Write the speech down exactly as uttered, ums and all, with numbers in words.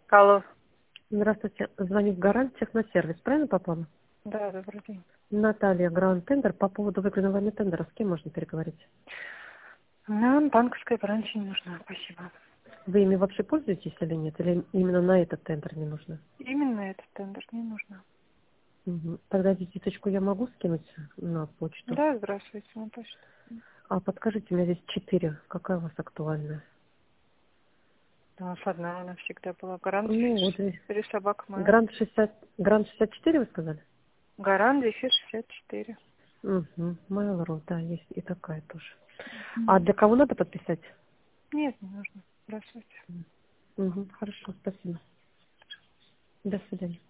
Алло. Здравствуйте. Звоню в Гарант Техносервис. Правильно попала? Да, добрый день. Наталья, Гранд Тендер. По поводу выигранного тендера. С кем можно переговорить? Нам банковская гарантия не нужна, спасибо. Вы ими вообще пользуетесь или нет? Или именно на этот тендер не нужно? Именно этот тендер не нужно. Угу. Тогда визиточку я могу скинуть на почту? Да, здравствуйте, на почту. А подскажите, у меня здесь четыре. Какая у вас актуальная? У нас одна, она всегда была. Гарант Ну, дефис вот здесь. четыре собак mail. Гранд шестьдесят, Гранд шестьдесят четыре вы сказали? Гарант дефис шестьдесят четыре. Угу. Mail.ru, да, есть и такая тоже. А М. для кого надо подписать? Нет, не нужно. Здравствуйте. Угу. Хорошо, спасибо. До свидания.